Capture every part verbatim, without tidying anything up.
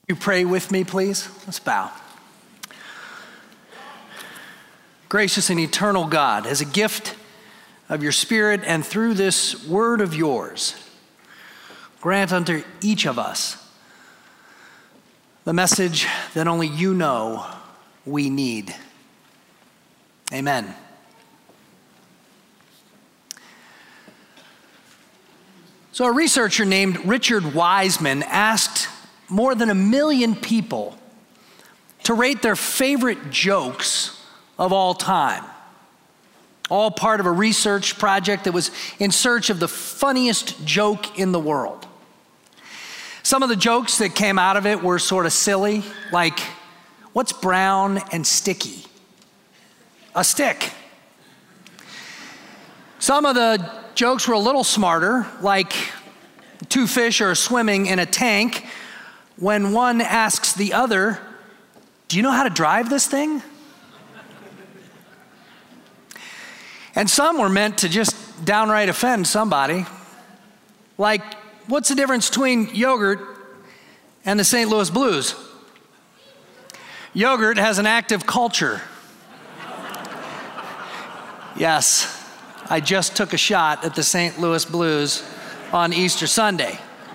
You pray with me, please? Let's bow. Gracious and eternal God, as a gift of your Spirit and through this word of yours, grant unto each of us the message that only you know we need. Amen. So a researcher named Richard Wiseman asked more than a million people to rate their favorite jokes of all time. All part of a research project that was in search of the funniest joke in the world. Some of the jokes that came out of it were sort of silly, like, what's brown and sticky? A stick. Some of the jokes were a little smarter, like two fish are swimming in a tank when one asks the other, do you know how to drive this thing? And some were meant to just downright offend somebody. Like, what's the difference between yogurt and the Saint Louis Blues? Yogurt has an active culture. Yes, I just took a shot at the Saint Louis Blues on Easter Sunday.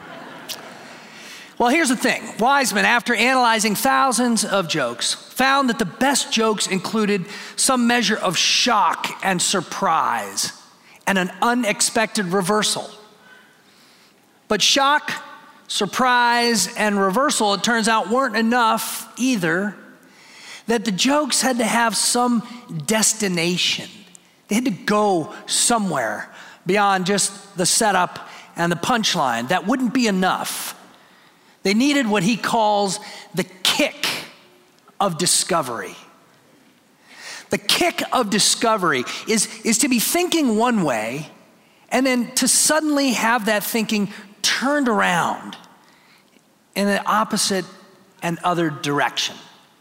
Well, here's the thing. Wiseman, after analyzing thousands of jokes, found that the best jokes included some measure of shock and surprise and an unexpected reversal. But shock, surprise, and reversal, it turns out, weren't enough either, that the jokes had to have some destination. They had to go somewhere beyond just the setup and the punchline. That wouldn't be enough. They needed what he calls the kick of discovery. The kick of discovery is, is to be thinking one way and then to suddenly have that thinking turned around in the opposite and other direction.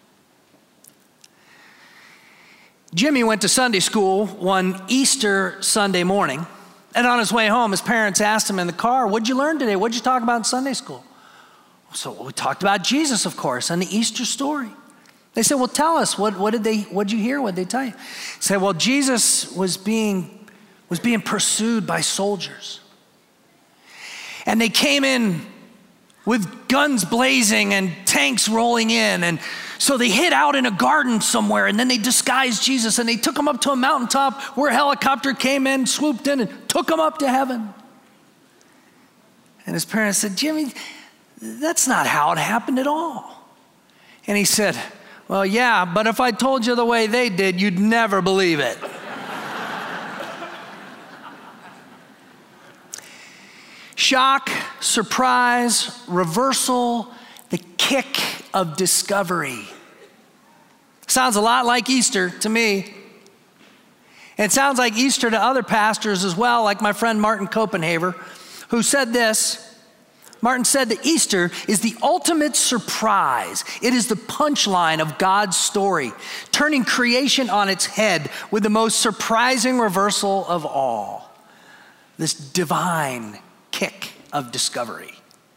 Jimmy went to Sunday school one Easter Sunday morning, and on his way home, his parents asked him in the car, what'd you learn today? What'd you talk about in Sunday school? So we talked about Jesus, of course, and the Easter story. They said, well, tell us, what, what did they, what did you hear? What did they tell you? He said, well, Jesus was being, was being pursued by soldiers. And they came in with guns blazing and tanks rolling in. And so they hid out in a garden somewhere, and then they disguised Jesus, and they took him up to a mountaintop where a helicopter came in, swooped in, and took him up to heaven. And his parents said, Jimmy, that's not how it happened at all. And he said, well, yeah, but if I told you the way they did, you'd never believe it. Shock, surprise, reversal, the kick of discovery. Sounds a lot like Easter to me. And it sounds like Easter to other pastors as well, like my friend Martin Copenhaver, who said this. Martin said that Easter is the ultimate surprise. It is the punchline of God's story, turning creation on its head with the most surprising reversal of all. This divine kick of discovery.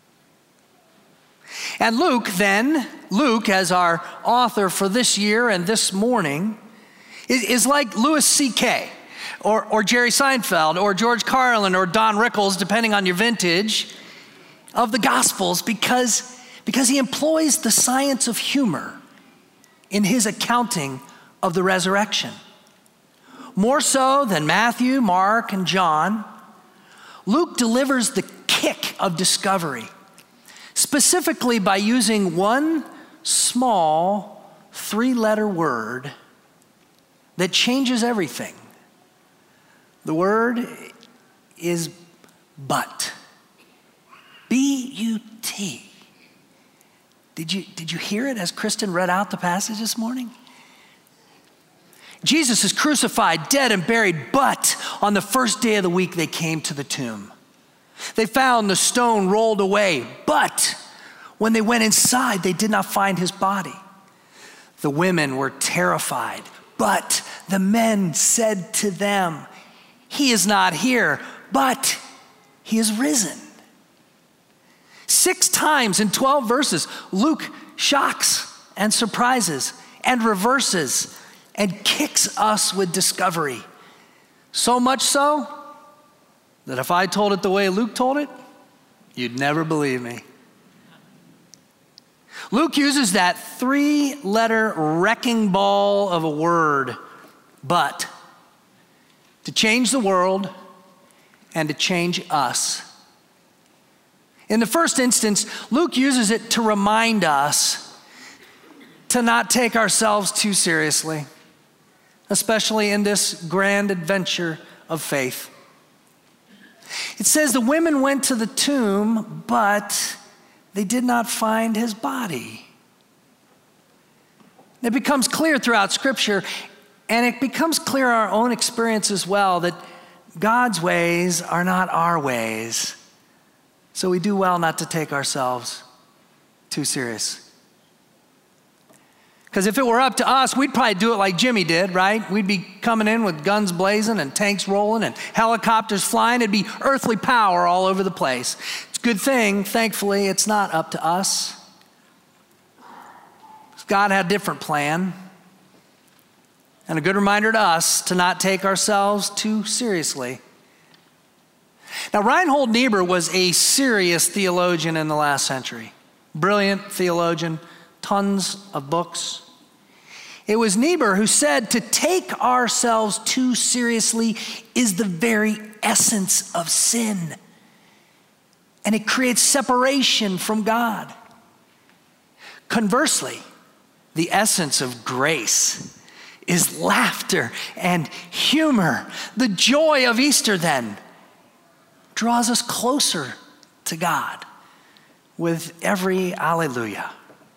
And Luke then, Luke as our author for this year and this morning, is, is like Louis C K or, or Jerry Seinfeld or George Carlin or Don Rickles, depending on your vintage, of the Gospels because, because he employs the science of humor in his accounting of the resurrection. More so than Matthew, Mark, and John, Luke delivers the kick of discovery, specifically by using one small three-letter word that changes everything. The word is but. B U T. Did you, did you hear it as Kristen read out the passage this morning? Jesus is crucified, dead and buried, but on the first day of the week they came to the tomb. They found the stone rolled away, but when they went inside, they did not find his body. The women were terrified, but the men said to them, he is not here, but he is risen. Six times in twelve verses, Luke shocks and surprises and reverses and kicks us with discovery. So much so that if I told it the way Luke told it, you'd never believe me. Luke uses that three-letter wrecking ball of a word, but, to change the world and to change us. In the first instance, Luke uses it to remind us to not take ourselves too seriously, especially in this grand adventure of faith. It says the women went to the tomb, but they did not find his body. It becomes clear throughout Scripture, and it becomes clear in our own experience as well, that God's ways are not our ways. So we do well not to take ourselves too serious. Because if it were up to us, we'd probably do it like Jimmy did, right? We'd be coming in with guns blazing and tanks rolling and helicopters flying. It'd be earthly power all over the place. It's a good thing, thankfully, it's not up to us. God had a different plan. And a good reminder to us to not take ourselves too seriously. Now, Reinhold Niebuhr was a serious theologian in the last century. Brilliant theologian, tons of books. It was Niebuhr who said to take ourselves too seriously is the very essence of sin. And it creates separation from God. Conversely, the essence of grace is laughter and humor. The joy of Easter then draws us closer to God with every alleluia.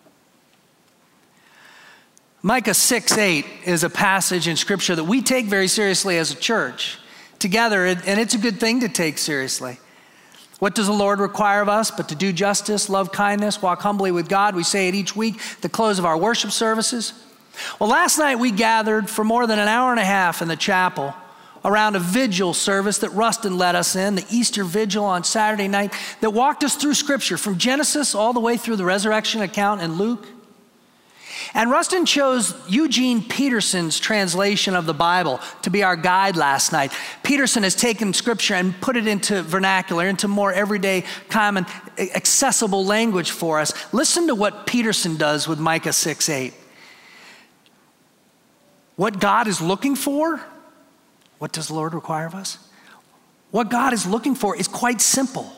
Micah six eight is a passage in Scripture that we take very seriously as a church together, and it's a good thing to take seriously. What does the Lord require of us but to do justice, love kindness, walk humbly with God? We say it each week at the close of our worship services. Well, last night we gathered for more than an hour and a half in the chapel around a vigil service that Rustin led us in, the Easter vigil on Saturday night, that walked us through Scripture from Genesis all the way through the resurrection account in Luke. And Rustin chose Eugene Peterson's translation of the Bible to be our guide last night. Peterson has taken Scripture and put it into vernacular, into more everyday, common, accessible language for us. Listen to what Peterson does with Micah six eight. What God is looking for, what does the Lord require of us? What God is looking for is quite simple.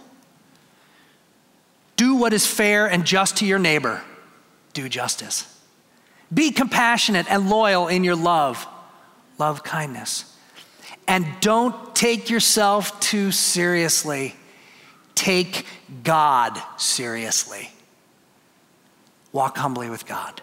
Do what is fair and just to your neighbor. Do justice. Be compassionate and loyal in your love. Love kindness. And don't take yourself too seriously. Take God seriously. Walk humbly with God.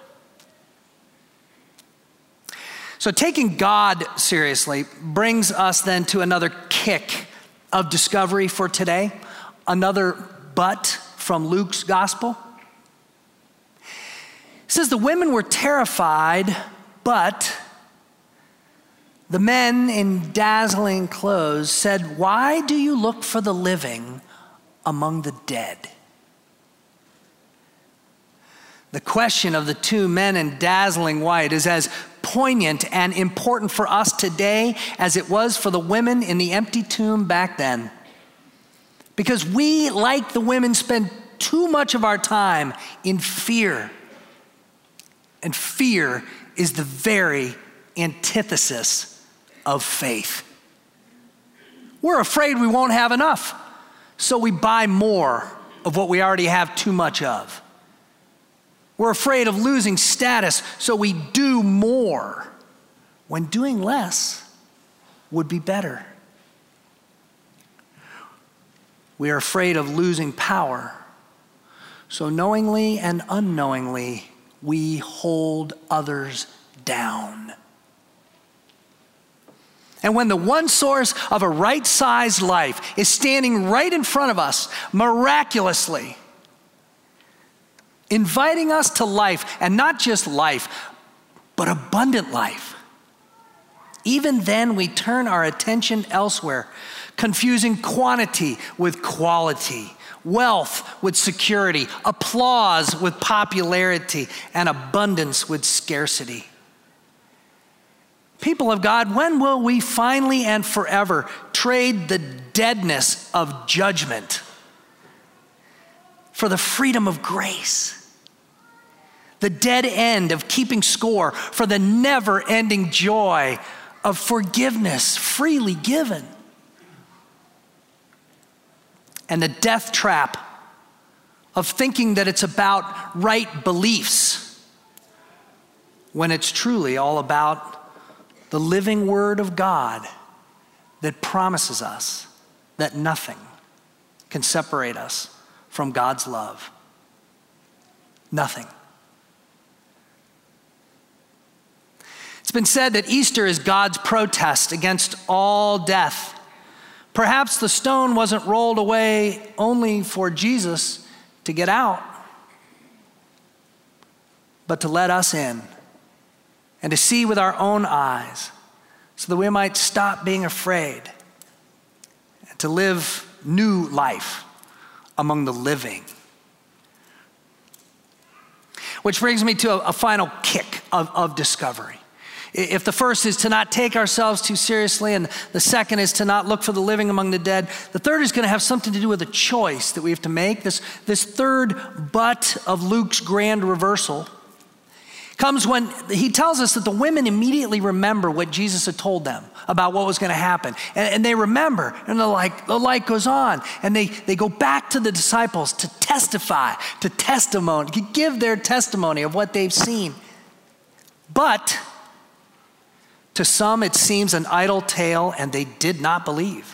So taking God seriously brings us then to another kick of discovery for today. Another but from Luke's gospel. It says the women were terrified, but the men in dazzling clothes said, "Why do you look for the living among the dead?" The question of the two men in dazzling white is as poignant and important for us today as it was for the women in the empty tomb back then. Because we, like the women, spend too much of our time in fear. And fear is the very antithesis of faith. We're afraid we won't have enough, so we buy more of what we already have too much of. We're afraid of losing status, so we do more when doing less would be better. We are afraid of losing power, so knowingly and unknowingly, we hold others down. And when the one source of a right-sized life is standing right in front of us, miraculously, inviting us to life, and not just life, but abundant life, even then we turn our attention elsewhere, confusing quantity with quality, wealth with security, applause with popularity, and abundance with scarcity. People of God, when will we finally and forever trade the deadness of judgment for the freedom of grace? The dead end of keeping score for the never-ending joy of forgiveness freely given. And the death trap of thinking that it's about right beliefs when it's truly all about the living Word of God that promises us that nothing can separate us from God's love. Nothing. It's been said that Easter is God's protest against all death. Perhaps the stone wasn't rolled away only for Jesus to get out, but to let us in and to see with our own eyes so that we might stop being afraid and to live new life among the living. Which brings me to a, a final kick of, of discovery. If the first is to not take ourselves too seriously, and the second is to not look for the living among the dead, the third is going to have something to do with a choice that we have to make. This, this third but of Luke's grand reversal comes when he tells us that the women immediately remember what Jesus had told them about what was going to happen. And, and they remember, and they're like, the light goes on. And they, they go back to the disciples to testify, to testimony, to give their testimony of what they've seen. But to some, it seems an idle tale, and they did not believe.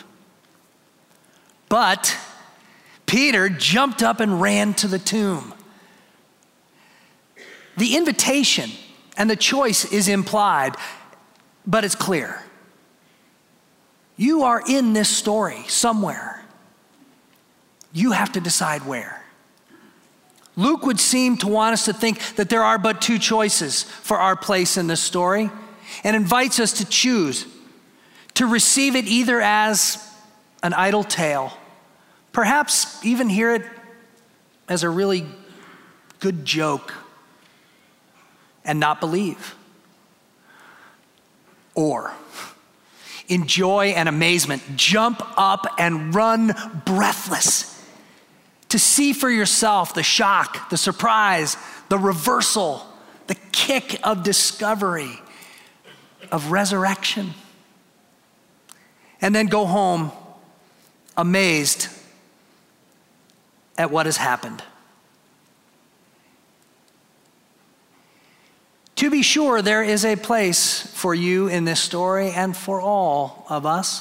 But Peter jumped up and ran to the tomb. The invitation and the choice is implied, but it's clear. You are in this story somewhere. You have to decide where. Luke would seem to want us to think that there are but two choices for our place in this story, and invites us to choose, to receive it either as an idle tale, perhaps even hear it as a really good joke and not believe, or in joy and amazement, jump up and run breathless to see for yourself the shock, the surprise, the reversal, the kick of discovery, of resurrection, and then go home amazed at what has happened. To be sure, there is a place for you in this story and for all of us.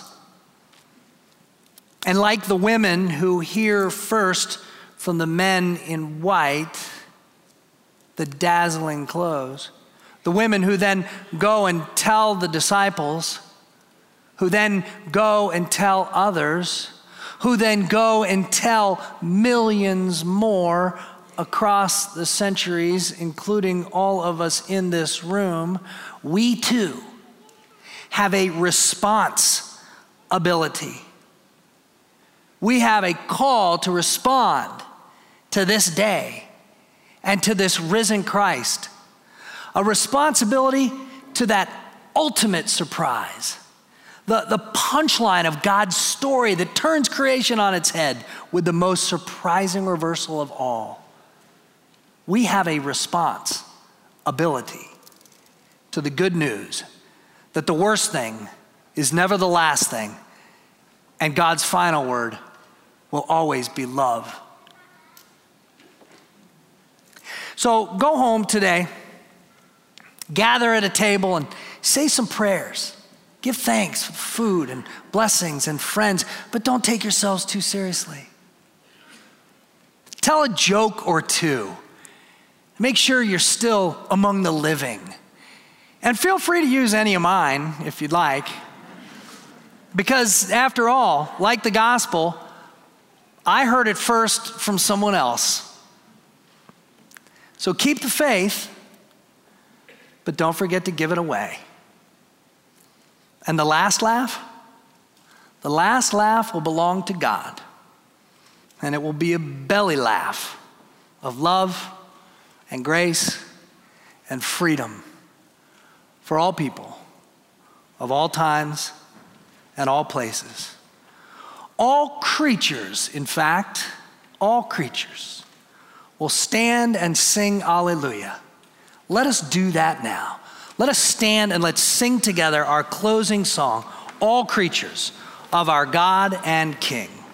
And like the women who hear first from the men in white, the dazzling clothes, the women who then go and tell the disciples, who then go and tell others, who then go and tell millions more across the centuries, including all of us in this room, we too have a response ability. We have a call to respond to this day and to this risen Christ. A responsibility to that ultimate surprise, the, the punchline of God's story that turns creation on its head with the most surprising reversal of all. We have a response ability to the good news that the worst thing is never the last thing, and God's final word will always be love. So go home today, gather at a table and say some prayers. Give thanks for food and blessings and friends, but don't take yourselves too seriously. Tell a joke or two. Make sure you're still among the living. And feel free to use any of mine if you'd like. Because after all, like the gospel, I heard it first from someone else. So keep the faith, but don't forget to give it away. And the last laugh? The last laugh will belong to God. and it will be a belly laugh of love and grace and freedom for all people of all times and all places. All creatures, in fact, all creatures will stand and sing Alleluia. Let us do that now. Let us stand and let's sing together our closing song, All Creatures of our God and King.